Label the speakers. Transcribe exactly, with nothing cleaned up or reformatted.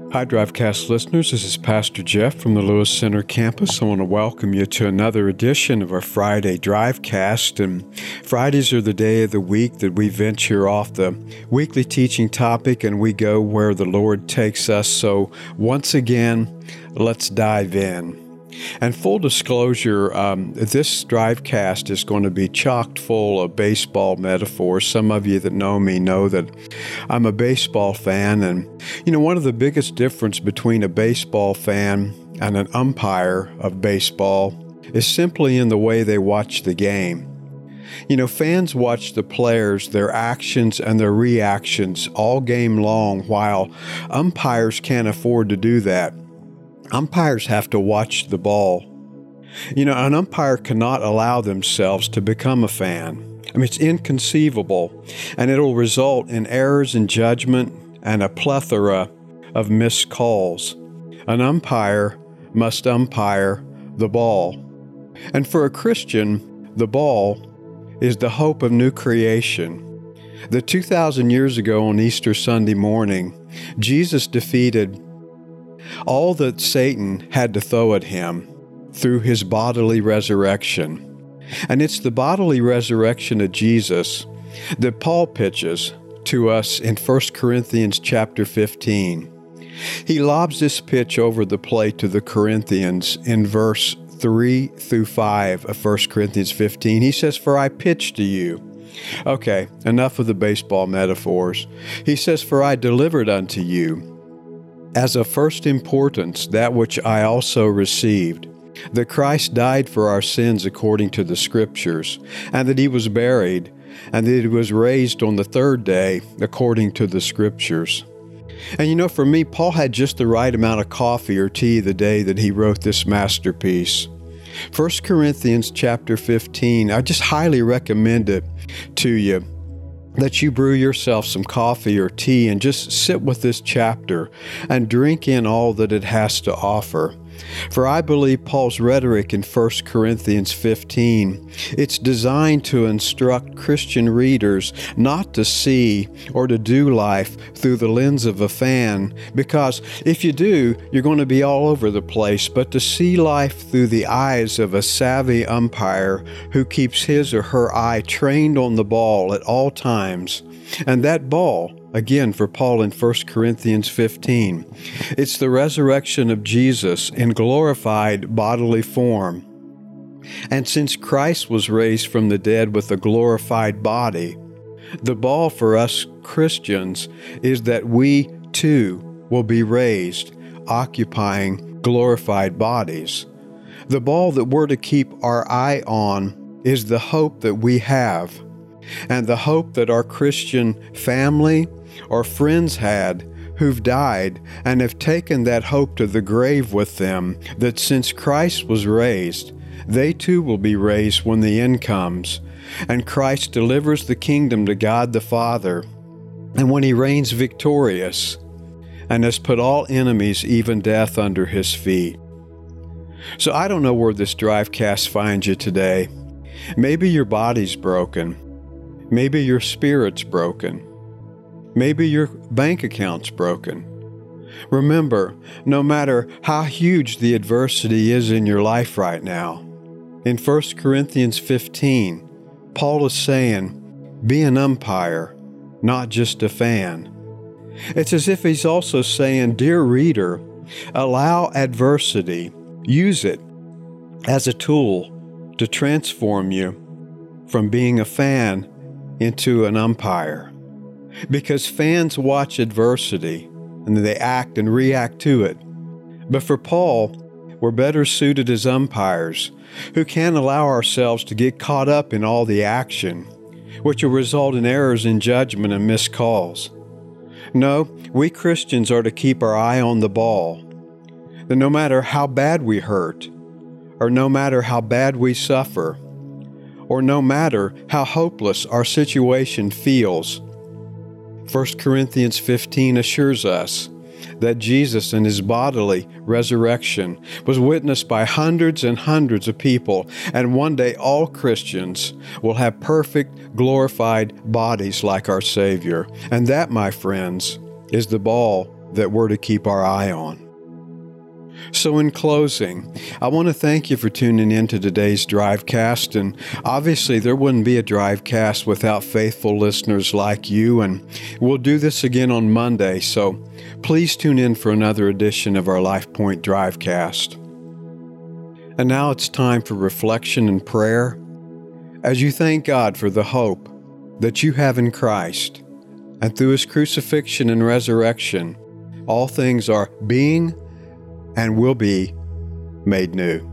Speaker 1: Hi, Drivecast listeners. This is Pastor Jeff from the Lewis Center campus. I want to welcome you to another edition of our Friday Drivecast. And Fridays are the day of the week that we venture off the weekly teaching topic and we go where the Lord takes us. So once again, let's dive in. And full disclosure, um, this Drivecast is going to be chock full of baseball metaphors. Some of you that know me know that I'm a baseball fan. And, you know, one of the biggest difference between a baseball fan and an umpire of baseball is simply in the way they watch the game. You know, fans watch the players, their actions and their reactions all game long, while umpires can't afford to do that. Umpires have to watch the ball. You know, an umpire cannot allow themselves to become a fan. I mean, it's inconceivable, and it'll result in errors in judgment and a plethora of missed calls. An umpire must umpire the ball. And for a Christian, the ball is the hope of new creation. That two thousand years ago on Easter Sunday morning, Jesus defeated all that Satan had to throw at him through his bodily resurrection. And it's the bodily resurrection of Jesus that Paul pitches to us in First Corinthians chapter fifteen. He lobs this pitch over the plate to the Corinthians in verse three through five of First Corinthians fifteen. He says, "For I pitch to you." Okay, enough of the baseball metaphors. He says, "For I delivered unto you as of first importance that which I also received, that Christ died for our sins according to the Scriptures, and that he was buried, and that he was raised on the third day according to the Scriptures." And you know, for me, Paul had just the right amount of coffee or tea the day that he wrote this masterpiece. First Corinthians chapter fifteen, I just highly recommend it to you, that you brew yourself some coffee or tea and just sit with this chapter and drink in all that it has to offer. For I believe Paul's rhetoric in First Corinthians fifteen, it's designed to instruct Christian readers not to see or to do life through the lens of a fan, because if you do, you're going to be all over the place, but to see life through the eyes of a savvy umpire who keeps his or her eye trained on the ball at all times. And that ball, again, for Paul in First Corinthians fifteen, it's the resurrection of Jesus in glorified bodily form. And since Christ was raised from the dead with a glorified body, the ball for us Christians is that we too will be raised, occupying glorified bodies. The ball that we're to keep our eye on is the hope that we have, and the hope that our Christian family or friends had who've died and have taken that hope to the grave with them, that since Christ was raised, they too will be raised when the end comes, and Christ delivers the kingdom to God the Father, and when he reigns victorious and has put all enemies, even death, under his feet. So I don't know where this Drivecast finds you today. Maybe your body's broken. Maybe your spirit's broken. Maybe your bank account's broken. Remember, no matter how huge the adversity is in your life right now, in First Corinthians fifteen, Paul is saying, be an umpire, not just a fan. It's as if he's also saying, dear reader, allow adversity, use it as a tool to transform you from being a fan into an umpire. Because fans watch adversity and they act and react to it. But for Paul, we're better suited as umpires who can't allow ourselves to get caught up in all the action, which will result in errors in judgment and missed calls. No, we Christians are to keep our eye on the ball, that no matter how bad we hurt, or no matter how bad we suffer, or no matter how hopeless our situation feels, First Corinthians fifteen assures us that Jesus and his bodily resurrection was witnessed by hundreds and hundreds of people, and one day all Christians will have perfect, glorified bodies like our Savior. And that, my friends, is the ball that we're to keep our eye on. So in closing, I want to thank you for tuning in to today's Drivecast, and obviously there wouldn't be a Drivecast without faithful listeners like you, and we'll do this again on Monday, so please tune in for another edition of our LifePoint Drivecast. And now it's time for reflection and prayer. As you thank God for the hope that you have in Christ, and through His crucifixion and resurrection, all things are being and will be made new.